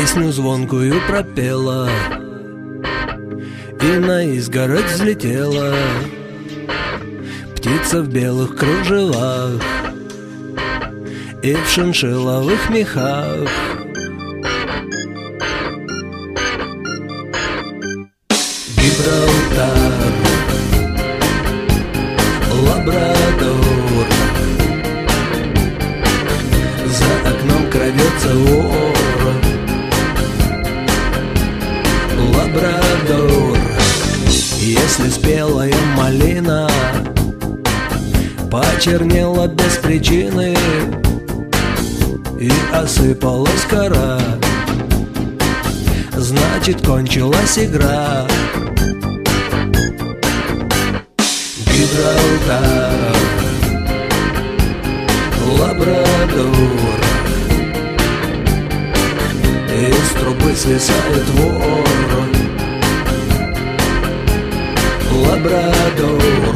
песню звонкую пропела и на изгородь взлетела птица в белых кружевах и в шиншилловых мехах. Гибралтар, Лабрадор, за окном крадется вор. Лабрадор, если спелая малина почернела без причины и осыпалась кора, значит, кончилась игра. Гибралтар, Лабрадор, из трубы свисает вор. Лабрадор.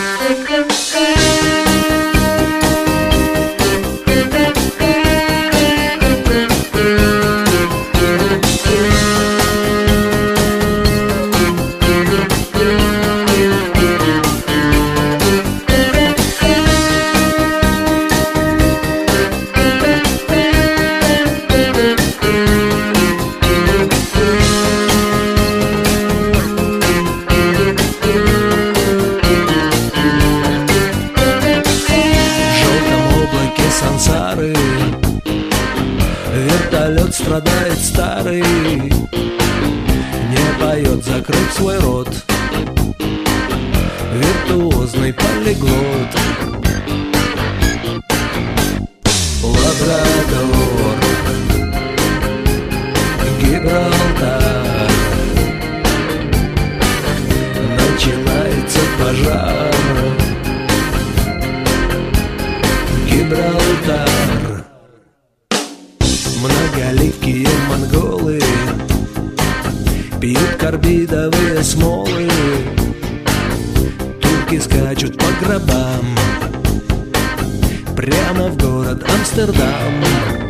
Сансары вертолет страдает старый, не поет, закрыв свой рот, виртуозный полиглот. Лабрадор, Гибралтар, начинается пожар. Гибралтар. Многоликие монголы пьют карбидовые смолы, турки скачут по гробам прямо в город Амстердам.